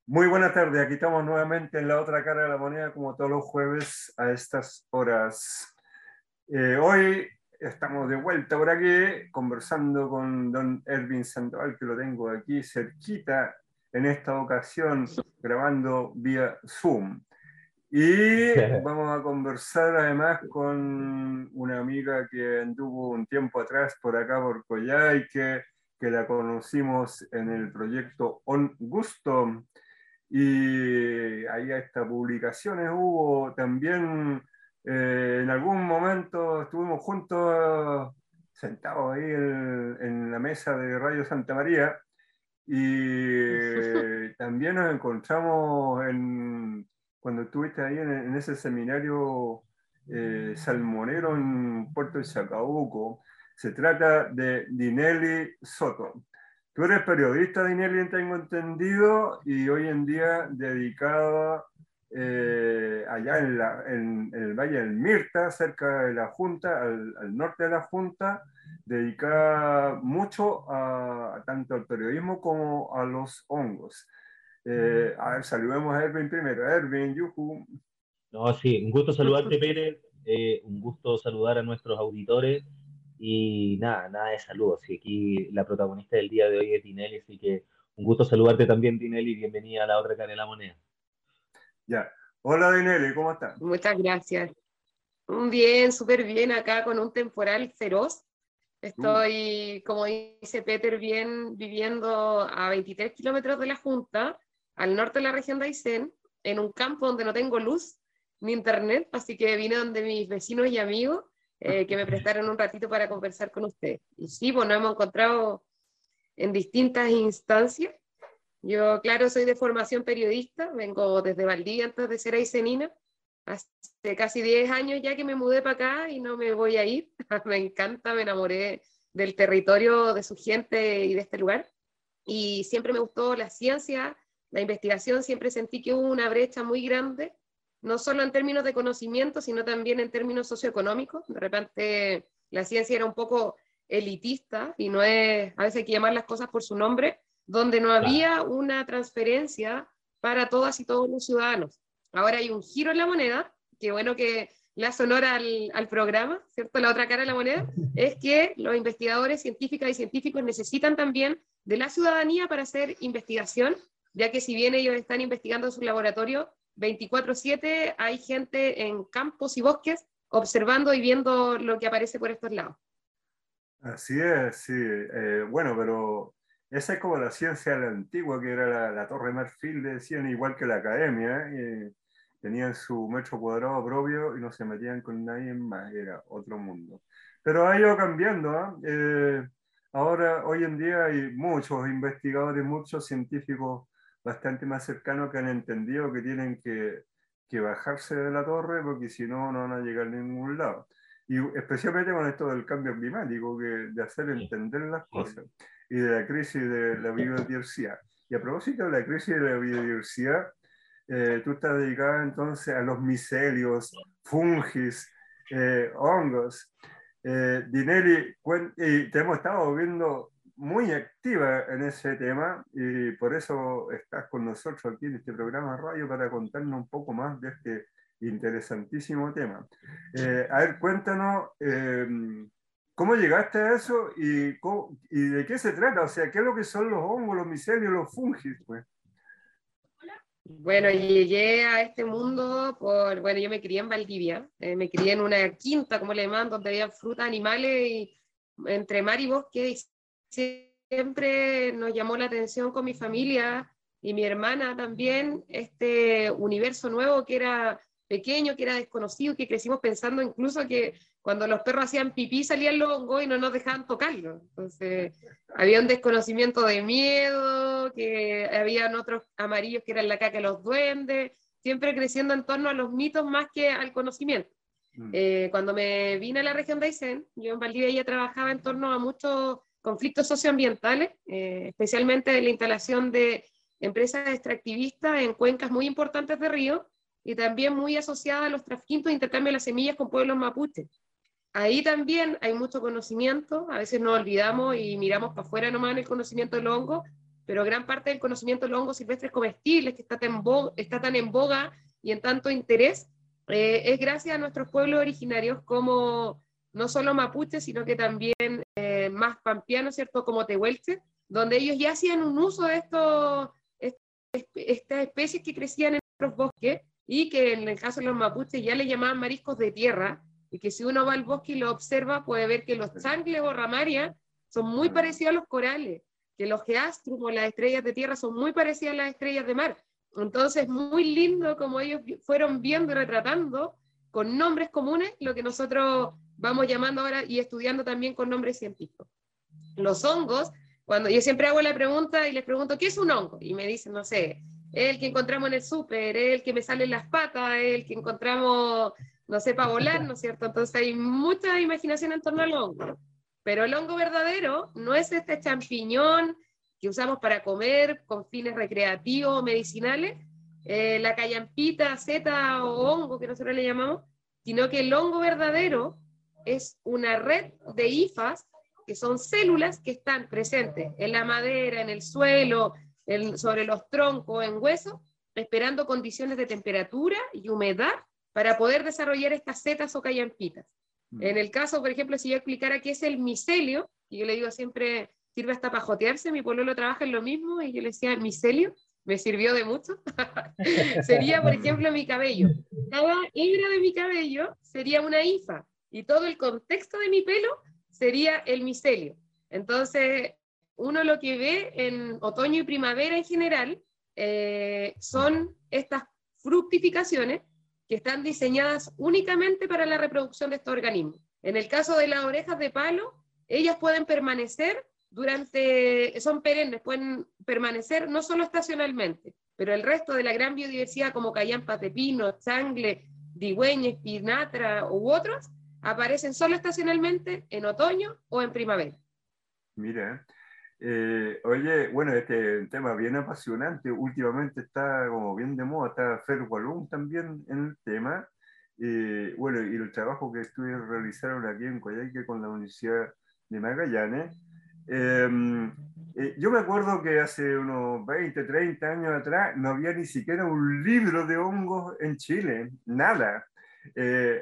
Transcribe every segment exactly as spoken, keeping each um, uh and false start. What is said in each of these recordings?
Muy buena tarde, aquí estamos nuevamente en la otra cara de la moneda, como todos los jueves a estas horas. Eh, hoy estamos de vuelta por aquí conversando con don Erwin Sandoval, que lo tengo aquí cerquita, en esta ocasión grabando vía Zoom. Y vamos a conversar además con una amiga que anduvo un tiempo atrás por acá, por Coyhaique, que la conocimos en el proyecto On Gusto. Y ahí hasta publicaciones hubo también. Eh, en algún momento estuvimos juntos sentados ahí en, en la mesa de Radio Santa María y eh, también nos encontramos en, cuando estuviste ahí en, en ese seminario eh, salmonero en Puerto de Chacabuco. Se trata de Dinelly Soto. Tú eres periodista, Dinelly, tengo entendido, y hoy en día dedicada eh, allá en, la, en, en el Valle del Mirta, cerca de la Junta, al, al norte de la Junta, dedicada mucho a, a tanto al periodismo como a los hongos. Eh, a ver, saludemos a Erwin primero. Erwin, yuhu. No, sí, un gusto saludarte, Pérez, eh, un gusto saludar a nuestros auditores y nada, nada de saludos. Sí, aquí la protagonista del día de hoy es Tinelli, así que un gusto saludarte también, Tinelli, y bienvenida a la otra cara de la moneda. Ya. Hola, Dinelli, ¿cómo estás? Muchas gracias. Bien, súper bien acá con un temporal feroz. Uh, Estoy, como dice Peter, bien viviendo a veintitrés kilómetros de la Junta, al norte de la región de Aysén, en un campo donde no tengo luz ni internet, así que vine donde mis vecinos y amigos eh, que me prestaron un ratito para conversar con ustedes. Y sí, pues nos hemos encontrado en distintas instancias. Yo, claro, soy de formación periodista, vengo desde Valdivia antes de ser aysenina. Hace casi diez años ya que me mudé para acá y no me voy a ir. Me encanta, me enamoré del territorio, de su gente y de este lugar. Y siempre me gustó la ciencia, la investigación, siempre sentí que hubo una brecha muy grande, no solo en términos de conocimiento, sino también en términos socioeconómicos. De repente la ciencia era un poco elitista y no es, a veces hay que llamar las cosas por su nombre, donde no Claro. había una transferencia para todas y todos los ciudadanos. Ahora hay un giro en la moneda, que bueno que le hace honor al, al programa, ¿cierto? La otra cara de la moneda, es que los investigadores, científicas y científicos necesitan también de la ciudadanía para hacer investigación, ya que si bien ellos están investigando en su laboratorio, veinticuatro siete hay gente en campos y bosques observando y viendo lo que aparece por estos lados. así es, sí. Eh, bueno, pero esa es como la ciencia de la antigua, que era la, la Torre Marfil, le decían, igual que la academia. Eh, tenían su metro cuadrado propio y no se metían con nadie más, era otro mundo. Pero ha ido cambiando, ¿eh? Eh, ahora, hoy en día hay muchos investigadores, muchos científicos bastante más cercanos que han entendido que tienen que, que bajarse de la torre porque si no, no van a llegar a ningún lado. Y especialmente con esto del cambio climático, que, de hacer Sí, entender las sí. cosas y de la crisis de la biodiversidad. Y a propósito de la crisis de la biodiversidad, eh, tú estás dedicada entonces a los micelios, fungis, eh, hongos. Eh, Dinelly, y te hemos estado viendo muy activa en ese tema y por eso estás con nosotros aquí en este programa radio para contarnos un poco más de este interesantísimo tema. Eh, a ver, cuéntanos eh, cómo llegaste a eso y, cómo, y de qué se trata, o sea, qué es lo que son los hongos, los micelios, los fungis, pues. Bueno, llegué a este mundo por, bueno, yo me crié en Valdivia, eh, me crié en una quinta, como le llaman, donde había frutas, animales, y entre mar y bosque, y siempre nos llamó la atención con mi familia y mi hermana también, este universo nuevo que era pequeño, que era desconocido, que crecimos pensando incluso que cuando los perros hacían pipí salían los hongos y no nos dejaban tocarlos. Entonces, había un desconocimiento de miedo, que habían otros amarillos que eran la caca de los duendes, siempre creciendo en torno a los mitos más que al conocimiento. Mm. Eh, cuando me vine a la región de Aysén, yo en Valdivia ya trabajaba en torno a muchos conflictos socioambientales, eh, especialmente la instalación de empresas extractivistas en cuencas muy importantes de río y también muy asociadas a los traficantes de intercambio de las semillas con pueblos mapuches. Ahí también hay mucho conocimiento, a veces nos olvidamos y miramos para afuera nomás en el conocimiento del hongo, pero gran parte del conocimiento de los hongos silvestres comestibles que está tan, bo está tan en boga y en tanto interés, eh, es gracias a nuestros pueblos originarios como no solo mapuches, sino que también eh, más pampeanos, ¿cierto? Como tehuelches, donde ellos ya hacían un uso de estos, estas especies que crecían en nuestros bosques y que en el caso de los mapuches ya le llamaban mariscos de tierra, y que si uno va al bosque y lo observa puede ver que los changles o ramarias son muy parecidos a los corales, que los geastrum o las estrellas de tierra son muy parecidas a las estrellas de mar. Entonces, muy lindo como ellos fueron viendo y retratando con nombres comunes lo que nosotros vamos llamando ahora y estudiando también con nombres científicos. Los hongos, cuando yo siempre hago la pregunta y les pregunto, ¿qué es un hongo? Y me dicen, no sé, es el que encontramos en el súper, es el que me sale en las patas, es el que encontramos, no sé, para volar, ¿no es cierto? Entonces hay mucha imaginación en torno al hongo. Pero el hongo verdadero no es este champiñón que usamos para comer con fines recreativos o medicinales, eh, la cayampita, seta o hongo que nosotros le llamamos, sino que el hongo verdadero es una red de hifas que son células que están presentes en la madera, en el suelo, en, sobre los troncos, en huesos, esperando condiciones de temperatura y humedad para poder desarrollar estas setas o cayampitas. En el caso, por ejemplo, si yo explicara qué es el micelio, y yo le digo siempre, sirve hasta para jotearse, mi pololo trabaja en lo mismo, y yo le decía, micelio, me sirvió de mucho, sería, por ejemplo, mi cabello. Cada hebra de mi cabello sería una hifa, y todo el contexto de mi pelo sería el micelio. Entonces, uno lo que ve en otoño y primavera en general eh, son estas fructificaciones que están diseñadas únicamente para la reproducción de estos organismos. En el caso de las orejas de palo, ellas pueden permanecer durante, son perennes, pueden permanecer no solo estacionalmente, pero el resto de la gran biodiversidad como callampas de pino, changle, digüeña, espinatra u otros, aparecen solo estacionalmente en otoño o en primavera. Mira, eh, oye, bueno, este tema bien apasionante, últimamente está como bien de moda, está Fer Walum también en el tema, eh, bueno, y el trabajo que estuve realizaron aquí en Coyhaique con la Universidad de Magallanes. Eh, eh, yo me acuerdo que hace unos veinte, treinta años atrás no había ni siquiera un libro de hongos en Chile, nada. Eh,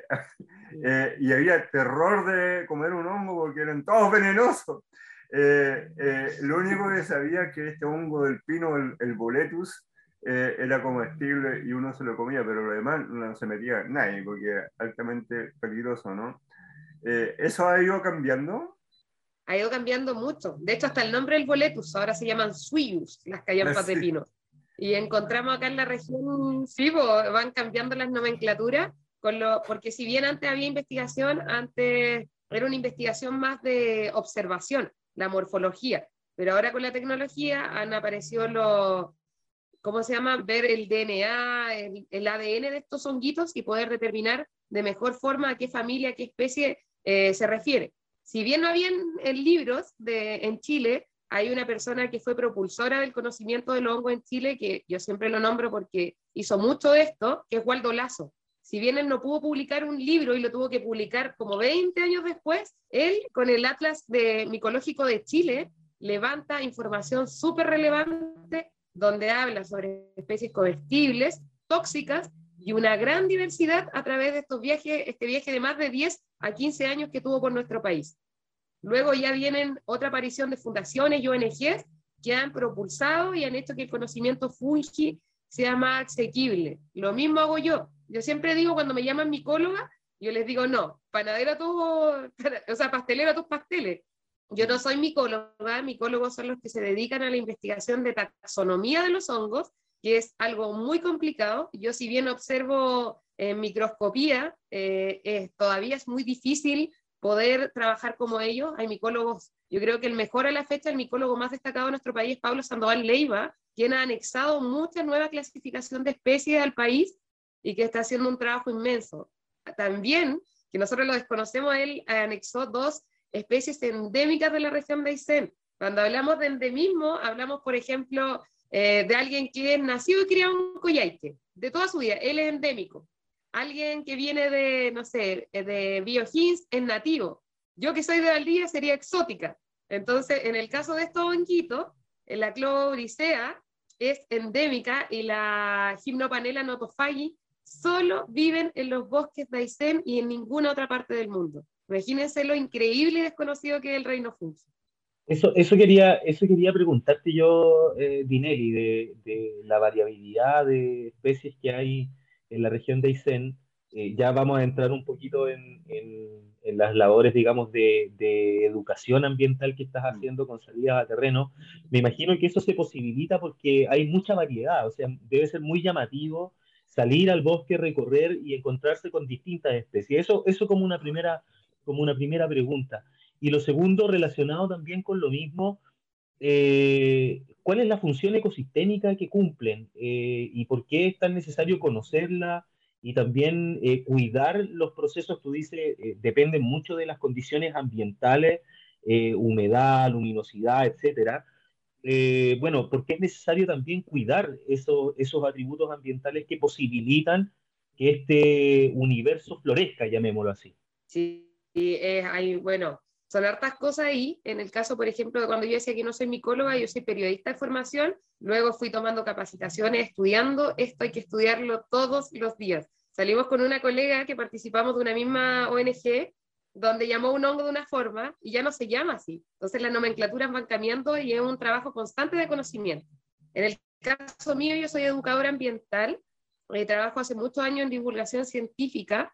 eh, y había terror de comer un hongo porque eran todos venenosos. Eh, eh, lo único que sabía es que este hongo del pino, el, el boletus, eh, era comestible y uno se lo comía, pero lo demás no se metía nadie porque era altamente peligroso, ¿no? Eh, ¿Eso ha ido cambiando? Ha ido cambiando mucho. De hecho, hasta el nombre del boletus ahora se llaman suyus, las callampas Sí. de pino. Y encontramos acá en la región, sí, van cambiando las nomenclaturas, con lo, porque si bien antes había investigación, antes era una investigación más de observación, la morfología, pero ahora con la tecnología han aparecido los, ¿cómo se llama? Ver el D N A, el, el A D N de estos honguitos y poder determinar de mejor forma a qué familia, a qué especie eh, se refiere. Si bien no habían en libros de, en Chile, hay una persona que fue propulsora del conocimiento del hongo en Chile, que yo siempre lo nombro porque hizo mucho de esto, que es Waldo Lazo. Si bien él no pudo publicar un libro y lo tuvo que publicar como veinte años después, él con el Atlas de Micológico de Chile levanta información súper relevante donde habla sobre especies comestibles, tóxicas y una gran diversidad a través de estos viajes, este viaje de más de diez a quince años que tuvo por nuestro país. Luego ya vienen otra aparición de fundaciones y O N Ges que han propulsado y han hecho que el conocimiento fungi sea más asequible. Lo mismo hago yo. Yo siempre digo cuando me llaman micóloga, yo les digo no, panadero a tus, o sea, pastelero a tus pasteles. Yo no soy micóloga, micólogos son los que se dedican a la investigación de taxonomía de los hongos, que es algo muy complicado. Yo si bien observo en microscopía, eh, eh, todavía es muy difícil poder trabajar como ellos. Hay micólogos, yo creo que el mejor a la fecha, el micólogo más destacado de nuestro país es Pablo Sandoval Leiva, quien ha anexado mucha nueva clasificación de especies al país y que está haciendo un trabajo inmenso. También, que nosotros lo desconocemos, él anexó dos especies endémicas de la región de Aysén. Cuando hablamos de endemismo, hablamos, por ejemplo, eh, de alguien que es nacido y criado en Coyhaique, de toda su vida, él es endémico. Alguien que viene de, no sé, de Biojins es nativo. Yo que soy de Valdivia sería exótica. Entonces, en el caso de estos honguitos, la Clobricea es endémica y la Gymnopanela notofagi solo viven en los bosques de Aysén y en ninguna otra parte del mundo. Imagínense lo increíble y desconocido que es el reino fungi. Eso, eso quería, eso quería preguntarte yo, eh, Dinelli, de, de la variabilidad de especies que hay en la región de Aysén. Eh, ya vamos a entrar un poquito en, en- en las labores, digamos, de, de educación ambiental que estás haciendo con salidas a terreno. Me imagino que eso se posibilita porque hay mucha variedad, o sea, debe ser muy llamativo salir al bosque, recorrer y encontrarse con distintas especies. Eso, eso como una primera, como una primera pregunta. Y lo segundo, relacionado también con lo mismo, eh, ¿cuál es la función ecosistémica que cumplen? Eh, ¿y por qué es tan necesario conocerla? Y también eh, cuidar los procesos, tú dices, eh, dependen mucho de las condiciones ambientales, eh, humedad, luminosidad, etcétera. Eh, bueno, porque es necesario también cuidar esos, esos atributos ambientales que posibilitan que este universo florezca, llamémoslo así. Sí, y, eh, hay, bueno, son hartas cosas ahí. En el caso, por ejemplo, de cuando yo decía que no soy micóloga, yo soy periodista de formación, luego fui tomando capacitaciones, estudiando, esto hay que estudiarlo todos los días. Salimos con una colega que participamos de una misma O N G, donde llamó un hongo de una forma y ya no se llama así. Entonces las nomenclaturas van cambiando y es un trabajo constante de conocimiento. En el caso mío, yo soy educadora ambiental, eh, trabajo hace muchos años en divulgación científica,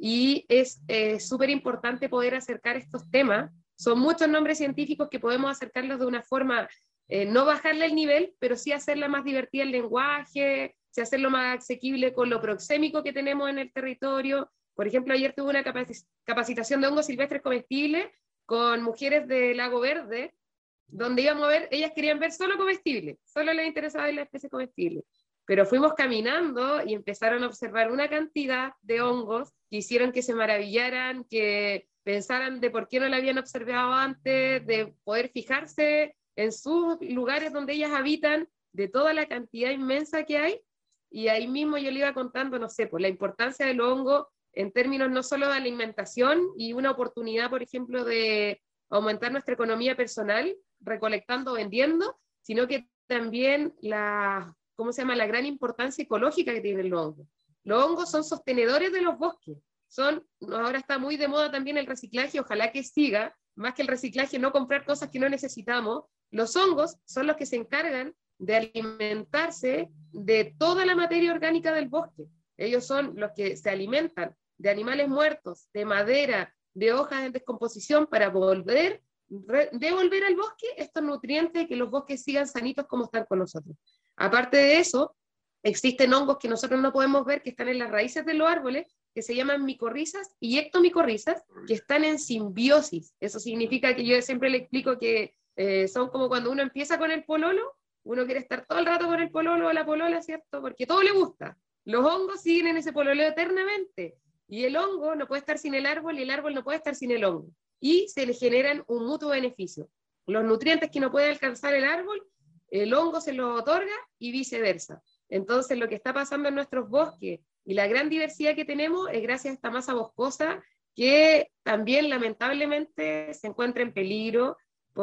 y es eh, súper importante poder acercar estos temas. Son muchos nombres científicos que podemos acercarlos de una forma, eh, no bajarle el nivel, pero sí hacerla más divertida el lenguaje, sí hacerlo más asequible con lo proxémico que tenemos en el territorio. Por ejemplo, ayer tuve una capac- capacitación de hongos silvestres comestibles con mujeres de Lago Verde, donde íbamos a ver, ellas querían ver solo comestibles, solo les interesaba ver la especie comestible. Pero fuimos caminando y empezaron a observar una cantidad de hongos que hicieron que se maravillaran, que pensaran de por qué no la habían observado antes, de poder fijarse en sus lugares donde ellas habitan, de toda la cantidad inmensa que hay. Y ahí mismo yo le iba contando, no sé, pues la importancia del hongo en términos no solo de alimentación y una oportunidad, por ejemplo, de aumentar nuestra economía personal, recolectando, vendiendo, sino que también la, ¿cómo se llama?, la gran importancia ecológica que tienen los hongos. Los hongos son sostenedores de los bosques. Son, ahora está muy de moda también el reciclaje, ojalá que siga, más que el reciclaje, no comprar cosas que no necesitamos. Los hongos son los que se encargan de alimentarse de toda la materia orgánica del bosque. Ellos son los que se alimentan de animales muertos, de madera, de hojas en descomposición para volver, devolver al bosque estos nutrientes y que los bosques sigan sanitos como están con nosotros. Aparte de eso, existen hongos que nosotros no podemos ver que están en las raíces de los árboles, que se llaman micorrizas y ectomicorrizas, que están en simbiosis. Eso significa que yo siempre le explico que eh, son como cuando uno empieza con el pololo, uno quiere estar todo el rato con el pololo o la polola, ¿cierto? Porque todo le gusta. Los hongos siguen en ese pololeo eternamente. Y el hongo no puede estar sin el árbol y el árbol no puede estar sin el hongo. Y se le generan un mutuo beneficio. Los nutrientes que no puede alcanzar el árbol, el hongo se los otorga y viceversa. Entonces, lo que está pasando en nuestros bosques y la gran diversidad que tenemos es gracias a esta masa boscosa que también lamentablemente se encuentra en peligro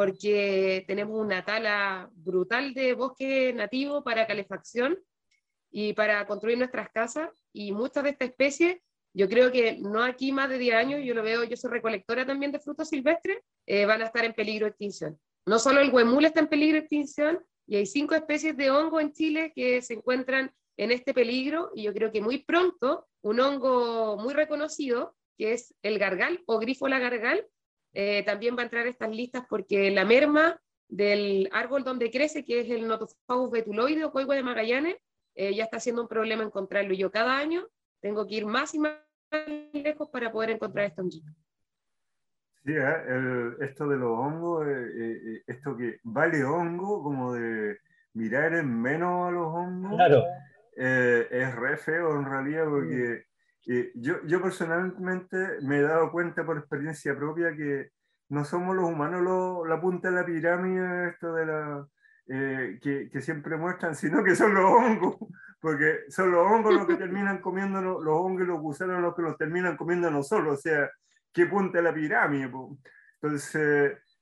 porque tenemos una tala brutal de bosque nativo para calefacción y para construir nuestras casas, y muchas de estas especies, yo creo que no aquí más de diez años, yo lo veo, yo soy recolectora también de frutos silvestres, eh, van a estar en peligro de extinción. No solo el huemul está en peligro de extinción, y hay cinco especies de hongo en Chile que se encuentran en este peligro, y yo creo que muy pronto un hongo muy reconocido, que es el gargal o Grifola gargal, eh, también va a entrar a estas listas porque la merma del árbol donde crece, que es el Nothofagus betuloide o coigüe de Magallanes, eh, ya está siendo un problema encontrarlo. Yo cada año tengo que ir más y más lejos para poder encontrar este honguito. Sí, ¿eh? El, esto de los hongos, eh, eh, esto que vale hongo, como de mirar en menos a los hongos, Claro. eh, es re feo en realidad, porque eh, yo, yo personalmente me he dado cuenta por experiencia propia que no somos los humanos lo, la punta de la pirámide, esto de la, eh, que, que siempre muestran, sino que son los hongos, porque son los hongos los que terminan comiendo, los hongos y los gusanos los que los terminan comiendo nosotros, o sea, qué punta de la pirámide. Po. Entonces,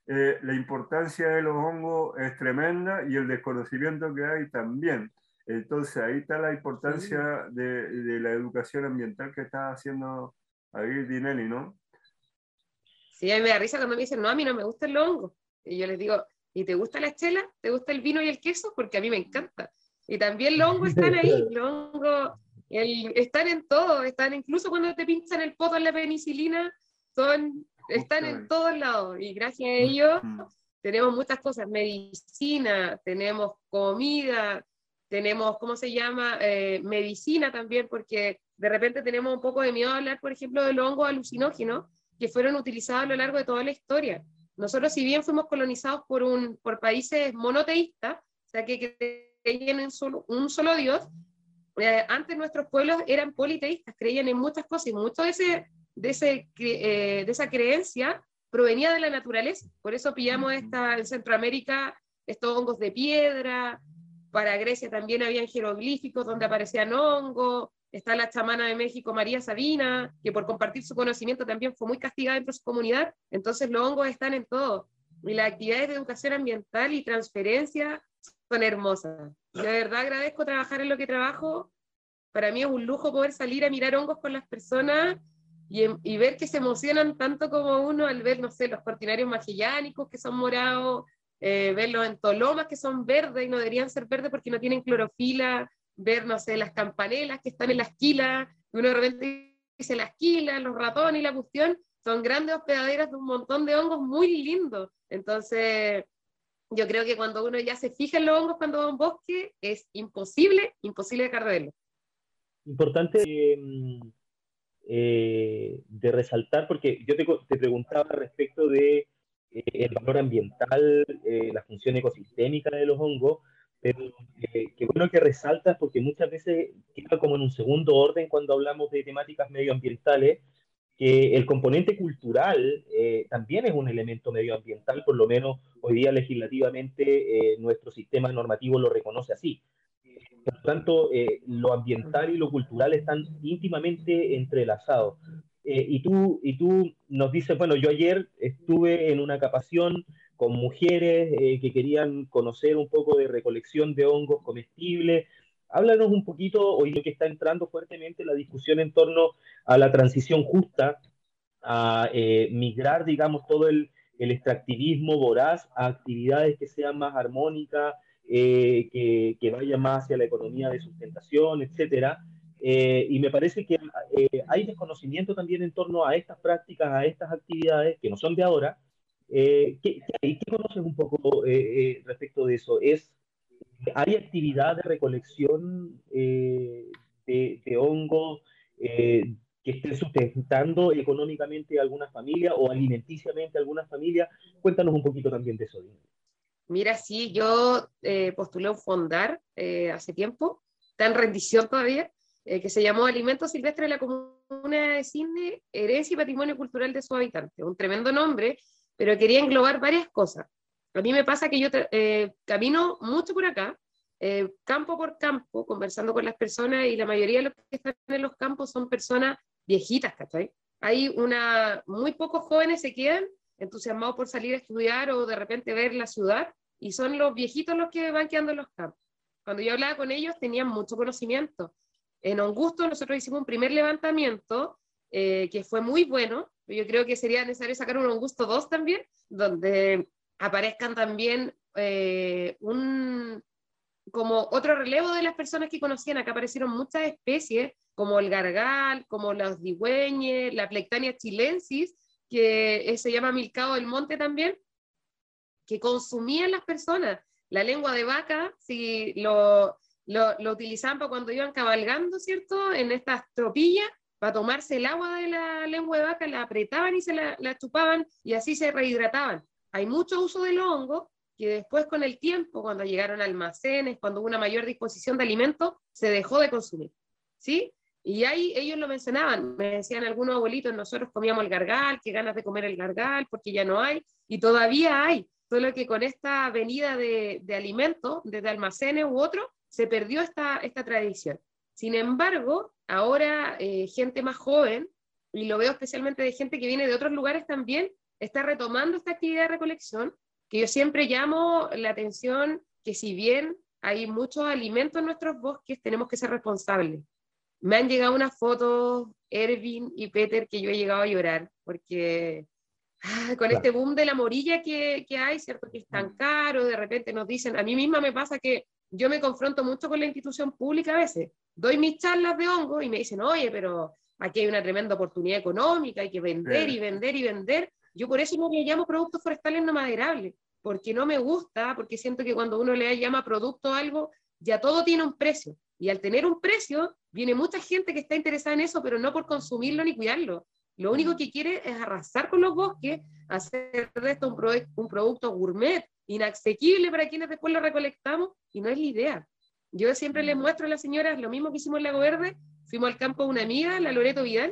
eh, la importancia de los hongos es tremenda y el desconocimiento que hay también. Entonces ahí está la importancia sí. de, de la educación ambiental que está haciendo ahí Tinelli, ¿no? Sí, a mí me da risa cuando me dicen, no, a mí no me gustan los hongos. Y yo les digo, ¿y te gusta la chela? ¿Te gusta el vino y el queso? Porque a mí me encanta. Y también los hongos están ahí, los hongos el, están en todo, están incluso cuando te pinchan el poto en la penicilina, son, están en todos lados. Y gracias a ellos tenemos muchas cosas, medicina, tenemos comida, tenemos, ¿cómo se llama? Eh, medicina también, porque de repente tenemos un poco de miedo a hablar, por ejemplo, de los hongos alucinógenos que fueron utilizados a lo largo de toda la historia. Nosotros, si bien fuimos colonizados por, un, por países monoteístas, o sea, que creían en solo, un solo Dios, eh, antes nuestros pueblos eran politeístas, creían en muchas cosas, y mucho de, ese, de, ese, eh, de esa creencia provenía de la naturaleza. Por eso pillamos esta, en Centroamérica estos hongos de piedra, para Grecia también habían jeroglíficos donde aparecían hongos. Está la chamana de México, María Sabina, que por compartir su conocimiento también fue muy castigada dentro de su comunidad. Entonces los hongos están en todo. Y las actividades de educación ambiental y transferencia son hermosas. Yo de verdad agradezco trabajar en lo que trabajo. Para mí es un lujo poder salir a mirar hongos con las personas y, y ver que se emocionan tanto como uno al ver, no sé, los cortinarios magellánicos que son morados, eh, ver los entolomas que son verdes y no deberían ser verdes porque no tienen clorofila, ver, no sé, las campanelas que están en las quilas, y uno de repente dice las quilas, los ratones y la cuestión, son grandes hospedaderas de un montón de hongos muy lindos. Entonces, yo creo que cuando uno ya se fija en los hongos cuando va a un bosque, es imposible, imposible dejar de verlo. Importante eh, eh, de resaltar, porque yo te, te preguntaba respecto de eh, el valor ambiental, eh, la función ecosistémica de los hongos, pero eh, qué bueno que resaltas porque muchas veces queda como en un segundo orden cuando hablamos de temáticas medioambientales, que el componente cultural eh, también es un elemento medioambiental, por lo menos hoy día legislativamente eh, nuestro sistema normativo lo reconoce así. Por lo tanto, eh, lo ambiental y lo cultural están íntimamente entrelazados. Eh, y, tú, y tú nos dices, bueno, yo ayer estuve en una capacitación con mujeres eh, que querían conocer un poco de recolección de hongos comestibles. Háblanos un poquito, hoy lo que está entrando fuertemente la discusión en torno a la transición justa, a eh, migrar, digamos, todo el, el extractivismo voraz a actividades que sean más armónicas, eh, que, que vayan más hacia la economía de sustentación, etcétera. Eh, y me parece que eh, hay desconocimiento también en torno a estas prácticas, a estas actividades, que no son de ahora. Eh, ¿qué, qué, ¿Qué conoces un poco eh, eh, respecto de eso? ¿Es, ¿Hay actividad de recolección eh, de, de hongos eh, que estén sustentando económicamente a alguna familia o alimenticiamente a alguna familia? Cuéntanos un poquito también de eso. Mira, sí, yo eh, postulé un fondar eh, hace tiempo, está en rendición todavía, eh, que se llamó Alimentos Silvestres de la Comuna de Cisne, Herencia y Patrimonio Cultural de sus Habitantes. Un tremendo nombre, pero quería englobar varias cosas. A mí me pasa que yo eh, camino mucho por acá, eh, campo por campo, conversando con las personas, y la mayoría de los que están en los campos son personas viejitas, ¿cachai? Hay una, muy pocos jóvenes se quedan entusiasmados por salir a estudiar o de repente ver la ciudad, y son los viejitos los que van quedando en los campos. Cuando yo hablaba con ellos tenían mucho conocimiento. En Augusto nosotros hicimos un primer levantamiento eh, que fue muy bueno. Yo creo que sería necesario sacar un Augusto dos también, donde aparezcan también eh, un, como otro relevo de las personas que conocían. Acá aparecieron muchas especies, como el gargal, como los digüeñes, la Plectania chilensis, que se llama milcao del monte también, que consumían las personas. La lengua de vaca, si lo, lo, lo utilizaban para cuando iban cabalgando, ¿cierto? En estas tropillas, para tomarse el agua de la lengua de vaca, la apretaban y se la, la chupaban, y así se rehidrataban. Hay mucho uso del hongo, que después con el tiempo, cuando llegaron almacenes, cuando hubo una mayor disposición de alimentos, se dejó de consumir, ¿sí? Y ahí ellos lo mencionaban, me decían algunos abuelitos, nosotros comíamos el gargal, qué ganas de comer el gargal, porque ya no hay, y todavía hay, solo que con esta venida de, de alimentos, desde almacenes u otros, se perdió esta, esta tradición. Sin embargo, ahora eh, gente más joven, y lo veo especialmente de gente que viene de otros lugares también, está retomando esta actividad de recolección, que yo siempre llamo la atención que si bien hay muchos alimentos en nuestros bosques, tenemos que ser responsables. Me han llegado unas fotos, Erwin y Peter, que yo he llegado a llorar, porque ah, con Claro. este boom de la morilla que, que hay, ¿cierto? Que es tan caro, de repente nos dicen, a mí misma me pasa que yo me confronto mucho con la institución pública a veces, doy mis charlas de hongo y me dicen, oye, pero aquí hay una tremenda oportunidad económica, hay que vender y vender y vender. Yo por eso no le llamo productos forestales no maderables, porque no me gusta, porque siento que cuando uno le llama producto a algo, ya todo tiene un precio. Y al tener un precio, viene mucha gente que está interesada en eso, pero no por consumirlo ni cuidarlo. Lo único que quiere es arrasar con los bosques, hacer de esto un, pro un producto gourmet, inaccesible para quienes después lo recolectamos, y no es la idea. Yo siempre les muestro a las señoras lo mismo que hicimos en Lago Verde. Fuimos al campo de una amiga, la Loreto Vidal,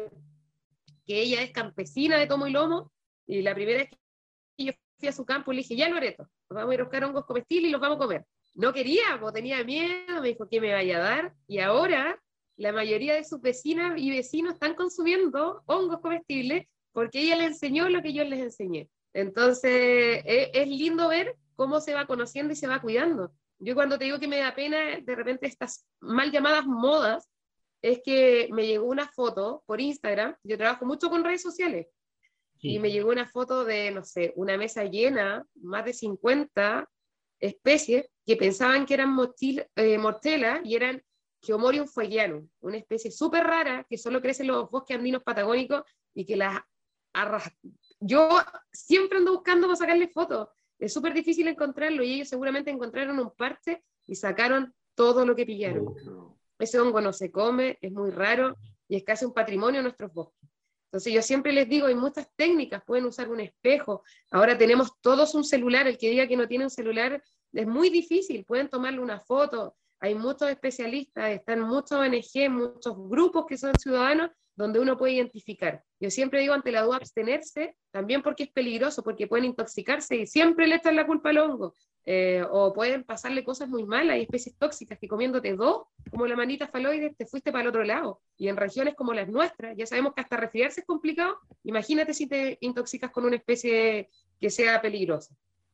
que ella es campesina de tomo y lomo, y la primera vez que yo fui a su campo le dije, ya Loreto, nos vamos a ir a buscar hongos comestibles y los vamos a comer. No quería, pues tenía miedo, me dijo, ¿qué me vaya a dar? Y ahora la mayoría de sus vecinas y vecinos están consumiendo hongos comestibles porque ella les enseñó lo que yo les enseñé. Entonces, es, es lindo ver cómo se va conociendo y se va cuidando. Yo cuando te digo que me da pena, de repente estas mal llamadas modas, es que me llegó una foto por Instagram, yo trabajo mucho con redes sociales, sí. Y me llegó una foto de, no sé, una mesa llena, más de cincuenta especies que pensaban que eran mortil, eh, mortelas y eran Geomorium fuegianum, una especie súper rara que solo crece en los bosques andinos patagónicos y que las arrastra. Yo siempre ando buscando para sacarle fotos, es súper difícil encontrarlo y ellos seguramente encontraron un parche y sacaron todo lo que pillaron. Oh. Ese hongo no se come, es muy raro y es casi un patrimonio de nuestros bosques. Entonces yo siempre les digo, hay muchas técnicas, pueden usar un espejo, ahora tenemos todos un celular, el que diga que no tiene un celular es muy difícil, pueden tomarle una foto, hay muchos especialistas, están muchos O N G, muchos grupos que son ciudadanos, donde uno puede identificar. Yo siempre digo ante la duda abstenerse, también porque es peligroso, porque pueden intoxicarse y siempre le echan la culpa al hongo, eh, o pueden pasarle cosas muy malas, hay especies tóxicas que comiéndote dos, como la manita faloides, te fuiste para el otro lado, y en regiones como las nuestras, ya sabemos que hasta resfriarse es complicado, imagínate si te intoxicas con una especie que sea peligrosa.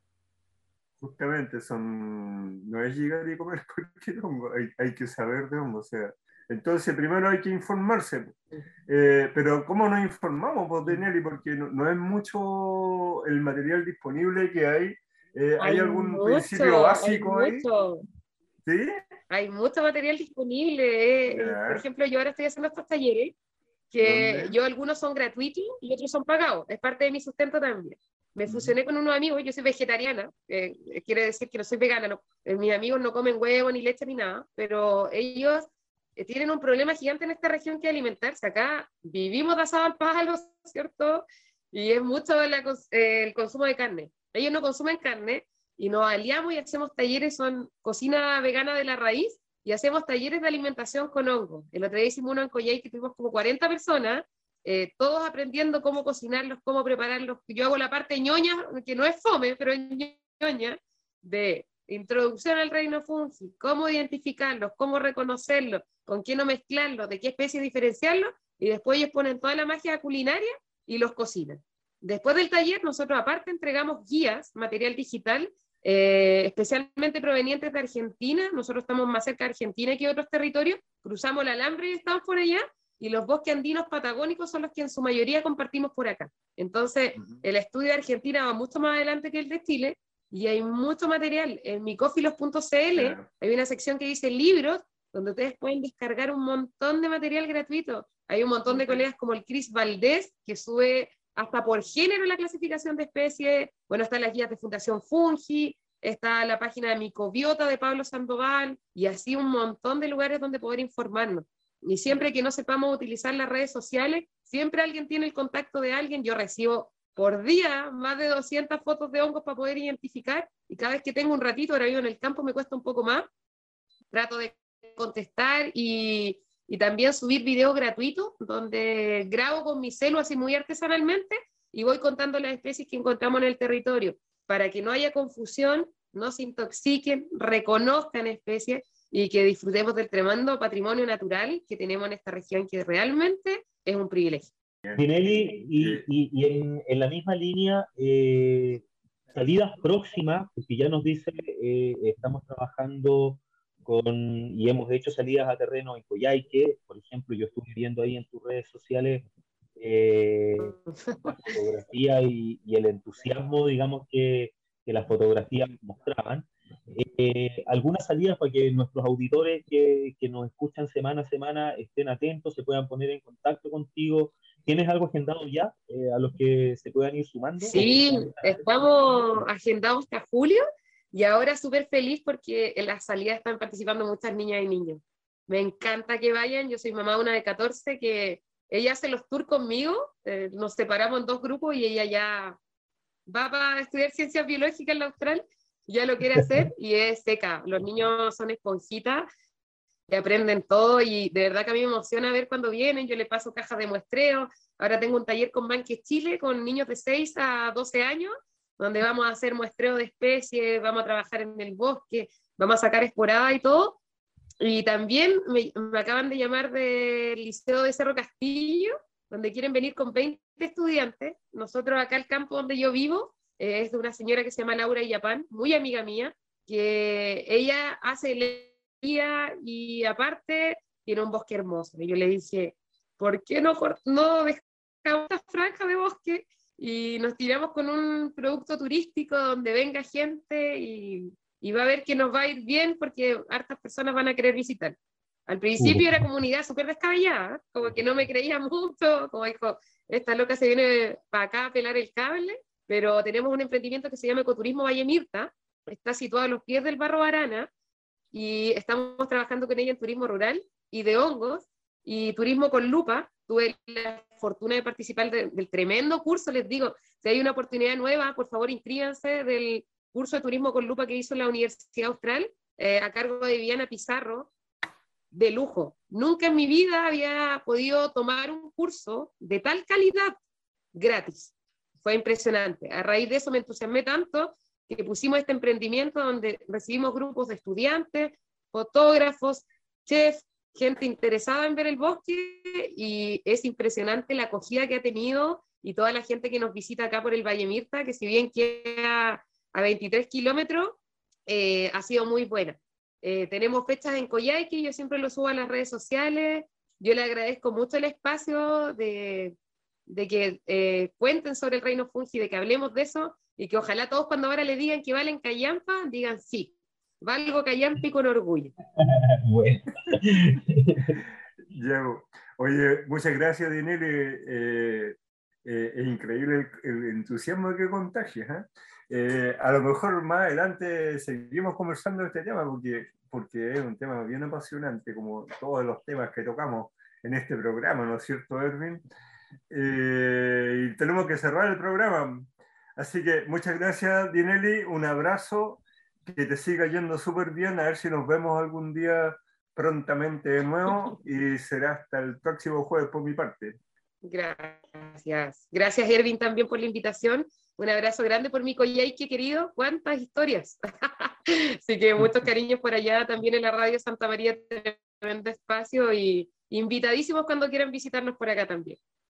Justamente, son, no es llegar y comer cualquier hongo, hay, hay que saber de hongo, o sea, entonces primero hay que informarse, eh, pero ¿cómo nos informamos, pues, Nelly? Porque no, no es mucho el material disponible que hay, eh, ¿hay, ¿hay algún mucho, principio básico hay ahí? Mucho. ¿Sí? Hay mucho material disponible, eh, por ejemplo, yo ahora estoy haciendo estos talleres, que ¿dónde? Yo algunos son gratuitos y otros son pagados, es parte de mi sustento también. Me fusioné con unos amigos, yo soy vegetariana, eh, quiere decir que no soy vegana, no, eh, mis amigos no comen huevo, ni leche, ni nada, pero ellos eh, tienen un problema gigante en esta región que alimentarse. Acá vivimos de asado al palo, ¿cierto? Y es mucho la, eh, el consumo de carne. Ellos no consumen carne y nos aliamos y hacemos talleres, son cocina vegana de la raíz, y hacemos talleres de alimentación con hongos. El otro día hicimos uno en Coyhai que tuvimos como cuarenta personas, Eh, todos aprendiendo cómo cocinarlos, cómo prepararlos. Yo hago la parte ñoña, que no es fome, pero es ñoña, de introducción al reino fungi, cómo identificarlos, cómo reconocerlos, con qué no mezclarlos, de qué especie diferenciarlos, y después ellos ponen toda la magia culinaria y los cocinan. Después del taller, nosotros aparte entregamos guías, material digital, eh, especialmente provenientes de Argentina. Nosotros estamos más cerca de Argentina que de otros territorios, cruzamos el alambre y estamos por allá, y los bosques andinos patagónicos son los que en su mayoría compartimos por acá. Entonces, uh-huh. El estudio de Argentina va mucho más adelante que el de Chile, y hay mucho material. En micófilos punto c l yeah. Hay una sección que dice libros, donde ustedes pueden descargar un montón de material gratuito. Hay un montón uh-huh. de colegas como el Chris Valdés, que sube hasta por género la clasificación de especies. Bueno, están las guías de Fundación Fungi, está la página de Micobiota de Pablo Sandoval, y así un montón de lugares donde poder informarnos. Y siempre que no sepamos utilizar las redes sociales, siempre alguien tiene el contacto de alguien. Yo recibo por día más de doscientas fotos de hongos para poder identificar, y cada vez que tengo un ratito, ahora vivo en el campo, me cuesta un poco más, trato de contestar y, y también subir videos gratuitos, donde grabo con mi celu así muy artesanalmente, y voy contando las especies que encontramos en el territorio, para que no haya confusión, no se intoxiquen, reconozcan especies, y que disfrutemos del tremendo patrimonio natural que tenemos en esta región, que realmente es un privilegio. Tinelli, y, Eh, y, y en, en la misma línea, eh, salidas próximas, porque ya nos dice, eh, estamos trabajando con, y hemos hecho salidas a terreno en Coyhaique, por ejemplo, yo estuve viendo ahí en tus redes sociales eh, la fotografía y, y el entusiasmo, digamos, que, que las fotografías mostraban. Eh, algunas salidas para que nuestros auditores que, que nos escuchan semana a semana estén atentos, se puedan poner en contacto contigo. ¿Tienes algo agendado ya eh, a los que se puedan ir sumando o que Sí, puedan estar atentos? estamos agendados hasta julio y ahora súper feliz porque en las salidas están participando muchas niñas y niños. Me encanta que vayan, yo soy mamá de una de catorce que ella hace los tours conmigo, eh, nos separamos en dos grupos y ella ya va para estudiar ciencias biológicas en la Austral, ya lo quiere hacer y es seca. Los niños son esponjitas que aprenden todo y de verdad que a mí me emociona ver cuando vienen, yo le paso cajas de muestreo, ahora tengo un taller con Banques Chile con niños de seis a doce años, donde vamos a hacer muestreo de especies, vamos a trabajar en el bosque, vamos a sacar esporada y todo, y también me, me acaban de llamar del Liceo de Cerro Castillo, donde quieren venir con veinte estudiantes, nosotros acá el campo donde yo vivo, eh, es de una señora que se llama Laura Illapán, muy amiga mía, que ella hace y aparte tiene un bosque hermoso. Y yo le dije, ¿por qué no, no dejamos esta franja de bosque y nos tiramos con un producto turístico donde venga gente y, y va a ver que nos va a ir bien porque hartas personas van a querer visitar? Al principio era comunidad súper descabellada, como que no me creía mucho, como dijo, esta loca se viene para acá a pelar el cable, pero tenemos un emprendimiento que se llama Ecoturismo Valle Mirta, está situado a los pies del Barro Arana, y estamos trabajando con ella en turismo rural y de hongos y turismo con lupa. Tuve la fortuna de participar de, del tremendo curso, les digo, si hay una oportunidad nueva, por favor inscríbanse del curso de turismo con lupa que hizo la Universidad Austral, eh, a cargo de Viviana Pizarro, de lujo. Nunca en mi vida había podido tomar un curso de tal calidad gratis. Fue impresionante. A raíz de eso me entusiasmé tanto que pusimos este emprendimiento donde recibimos grupos de estudiantes, fotógrafos, chefs, gente interesada en ver el bosque, y es impresionante la acogida que ha tenido y toda la gente que nos visita acá por el Valle Mirta, que si bien queda a veintitrés kilómetros, eh, ha sido muy buena. Eh, tenemos fechas en Coyhaique, yo siempre lo subo a las redes sociales, yo le agradezco mucho el espacio de, de que eh, cuenten sobre el reino fungi, de que hablemos de eso, y que ojalá todos cuando ahora le digan que valen callampa, digan sí, valgo callampa y con orgullo. Bueno. Diego, oye, muchas gracias, Dinelli. Eh, eh, es increíble el, el entusiasmo que contagias. ¿eh? Eh, a lo mejor más adelante seguimos conversando de este tema porque, porque es un tema bien apasionante, como todos los temas que tocamos en este programa, ¿no es cierto, Erwin? Eh, y tenemos que cerrar el programa. Así que muchas gracias, Dinelli. Un abrazo, que te siga yendo súper bien. A ver si nos vemos algún día prontamente de nuevo y será hasta el próximo jueves por mi parte. Gracias. Gracias, Erwin, también por la invitación. Un abrazo grande por mi Coyhaique querido. ¿Cuántas historias? Así que muchos cariños por allá también en la Radio Santa María, tremendo espacio, y invitadísimos cuando quieran visitarnos por acá también.